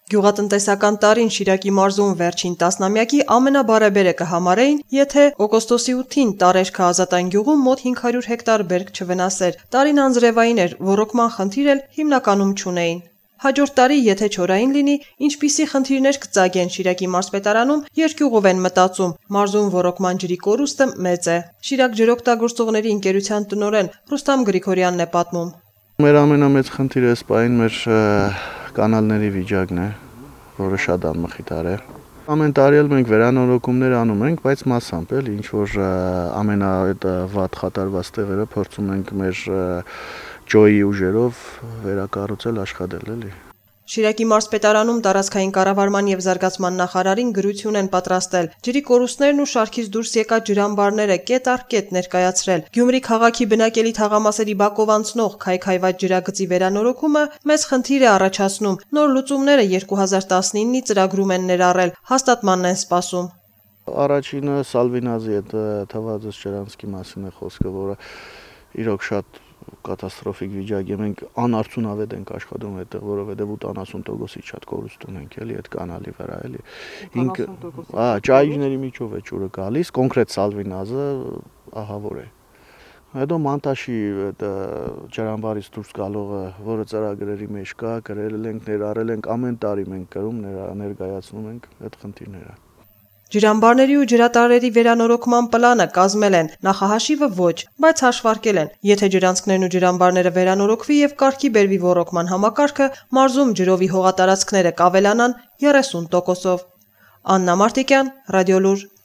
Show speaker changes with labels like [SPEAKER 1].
[SPEAKER 1] Գյուղատնտեսական տարին Շիրակի մարզում վերջին տասնամյակի ամենաբարեբերը կհամարեին, եթե օգոստոսի 8-ին տարեշքը Ազատային գյուղում մոտ 500 հեկտար բերք չվնասեր։ Տարին անձրևային էր, ոռոգման խնդիր էլ հիմնականում չունեին։ Հաջորդ տարի, եթե չորային լինի, ինչպիսի խնդիրներ կծագեն Շիրակի մարզպետարանում, երկյուղով են մտածում։ Մարզում ոռոգման ջրի կորուստը մեծ է։ Շիրակ ջրօգտագործողների ընկերության տնօրեն Ռուստամ Գրիգորյանն է պատմում։
[SPEAKER 2] Մեր ամենամեծ խնդիրը սպային մեր կանալների վիճակն է, որը շատ անմխիթար է։ Ամեն տարի էլ մենք վերանորոգումներ անում ենք, բայց մասամբ էլ ինչ որ ամենավատ խաթարված տեղերը փորձում ենք մեր ջոյի ուժերով վերակառուցել, աշխատել էլի։
[SPEAKER 1] Շիրակի մարզպետարանում տարածքային կառավարման եւ զարգացման նախարարին գրություն են պատրաստել։ Ջրի կորուստներն ու շարքից դուրս եկած ջրամբարները կետ առ կետ ներկայացրել։ Գյումրի քաղաքի բնակելի թաղամասերի բակով անցնող քայքայված ջրագծի վերանորոգումը մեծ խնդիր է առաջացնում։ Նոր լուծումները 2019-ի ծրագրում են ներառել, հաստատմանն են սպասում։
[SPEAKER 2] Առաջինը Սալվինազի այդ թվածս ջրանցքի մասին է խոսքը, որը իրոք շատ կատաստրոֆիկ վիճակ է, մենք անարդյունավետ ենք աշխատում այդտեղ, որովհետև 80%-ից շատ կորուստ ունենք էլի այդ կանալի վրա էլի։ 80%։ Ճայիջների միջով է ջուրը գալիս, կոնկրետ Սալվինազը ահավոր է։ Հետո Մանտաշի ջրամբարից դուրս գալողը, որը ծրագրերի մեջ կա, գրել ենք, ներառել ենք, ամեն տարի մենք գրում, ներկայացնում ենք այդ խնդիրները։
[SPEAKER 1] Ջրամբարների ու ջրատարների վերանորոգման պլանը կազմել են, նախահաշիվը ոչ, բայց հաշվարկել են, եթե ջրանցքներն ու ջրամբարները վերանորոգվի եւ կարգի բերվի ոռոգման համակարգը, մարզում ջրովի հողատարածքները կավելանան 30%-ով։ Աննա Մարտիկյան, Ռադիոլուր